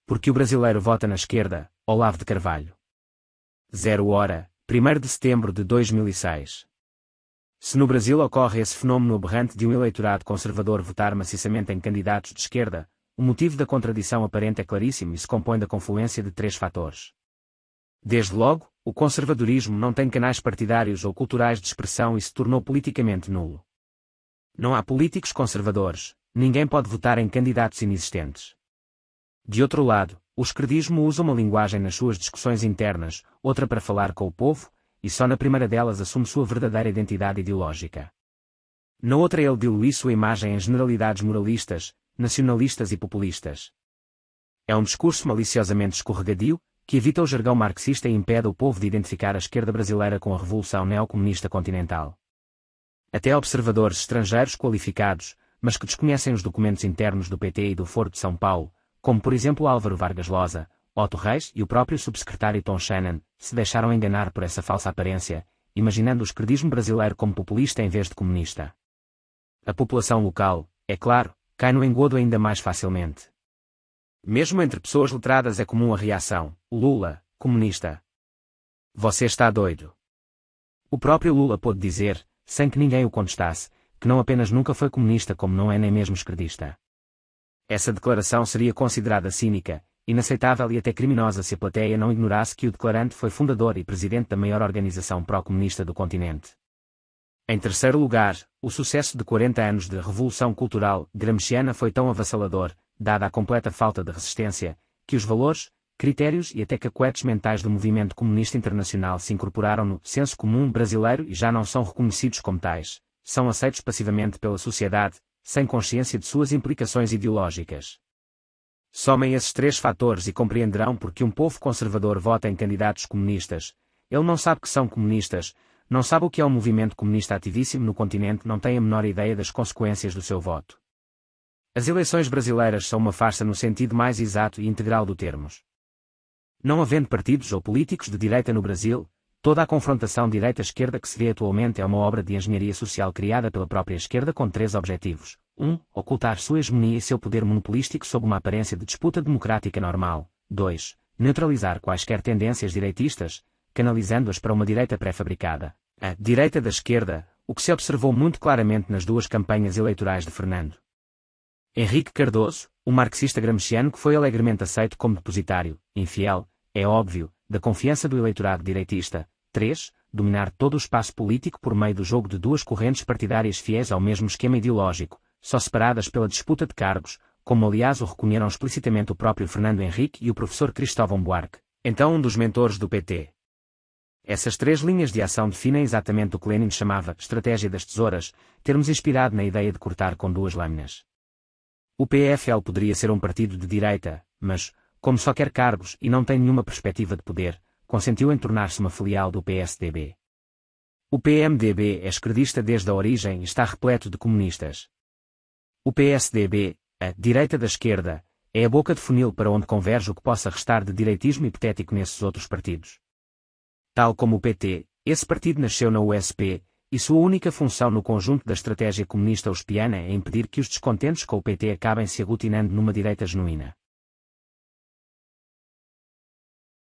Porque o brasileiro vota na esquerda, Olavo de Carvalho. 0 1 de setembro de 2006. Se no Brasil ocorre esse fenômeno aberrante de um eleitorado conservador votar maciçamente em candidatos de esquerda, o motivo da contradição aparente é claríssimo e se compõe da confluência de 3 fatores. Desde logo, o conservadorismo não tem canais partidários ou culturais de expressão e se tornou politicamente nulo. Não há políticos conservadores, ninguém pode votar em candidatos inexistentes. De outro lado, o esquerdismo usa uma linguagem nas suas discussões internas, outra para falar com o povo, e só na primeira delas assume sua verdadeira identidade ideológica. Na outra ele dilui sua imagem em generalidades moralistas, nacionalistas e populistas. É um discurso maliciosamente escorregadio, que evita o jargão marxista e impede o povo de identificar a esquerda brasileira com a revolução neocomunista continental. Até observadores estrangeiros qualificados, mas que desconhecem os documentos internos do PT e do Foro de São Paulo, como por exemplo Álvaro Vargas Llosa, Otto Reis e o próprio subsecretário Tom Shannon, se deixaram enganar por essa falsa aparência, imaginando o esquerdismo brasileiro como populista em vez de comunista. A população local, é claro, cai no engodo ainda mais facilmente. Mesmo entre pessoas letradas é comum a reação: Lula, comunista. Você está doido. O próprio Lula pôde dizer, sem que ninguém o contestasse, que não apenas nunca foi comunista como não é nem mesmo esquerdista. Essa declaração seria considerada cínica, inaceitável e até criminosa se a plateia não ignorasse que o declarante foi fundador e presidente da maior organização pró-comunista do continente. Em terceiro lugar, o sucesso de 40 anos de revolução cultural gramsciana foi tão avassalador, dada a completa falta de resistência, que os valores, critérios e até cacuetes mentais do movimento comunista internacional se incorporaram no senso comum brasileiro e já não são reconhecidos como tais, são aceitos passivamente pela sociedade, sem consciência de suas implicações ideológicas. Somem esses 3 fatores e compreenderão porque um povo conservador vota em candidatos comunistas. Ele não sabe que são comunistas, não sabe o que é um movimento comunista ativíssimo no continente, não tem a menor ideia das consequências do seu voto. As eleições brasileiras são uma farsa no sentido mais exato e integral do termos. Não havendo partidos ou políticos de direita no Brasil, toda a confrontação direita-esquerda que se vê atualmente é uma obra de engenharia social criada pela própria esquerda com 3 objetivos. 1. Ocultar sua hegemonia e seu poder monopolístico sob uma aparência de disputa democrática normal. 2. Neutralizar quaisquer tendências direitistas, canalizando-as para uma direita pré-fabricada. A direita da esquerda, o que se observou muito claramente nas 2 campanhas eleitorais de Fernando Henrique Cardoso, o marxista gramsciano que foi alegremente aceito como depositário, infiel, é óbvio, da confiança do eleitorado direitista. 3. Dominar todo o espaço político por meio do jogo de 2 correntes partidárias fiéis ao mesmo esquema ideológico, só separadas pela disputa de cargos, como aliás o reconheram explicitamente o próprio Fernando Henrique e o professor Cristóvão Buarque, então um dos mentores do PT. Essas 3 linhas de ação definem exatamente o que Lenin chamava estratégia das tesouras, termos inspirado na ideia de cortar com 2 lâminas. O PFL poderia ser um partido de direita, mas, como só quer cargos e não tem nenhuma perspectiva de poder, consentiu em tornar-se uma filial do PSDB. O PMDB é esquerdista desde a origem e está repleto de comunistas. O PSDB, a direita da esquerda, é a boca de funil para onde converge o que possa restar de direitismo hipotético nesses outros partidos. Tal como o PT, esse partido nasceu na USP, e sua única função no conjunto da estratégia comunista uspiana é impedir que os descontentes com o PT acabem se aglutinando numa direita genuína.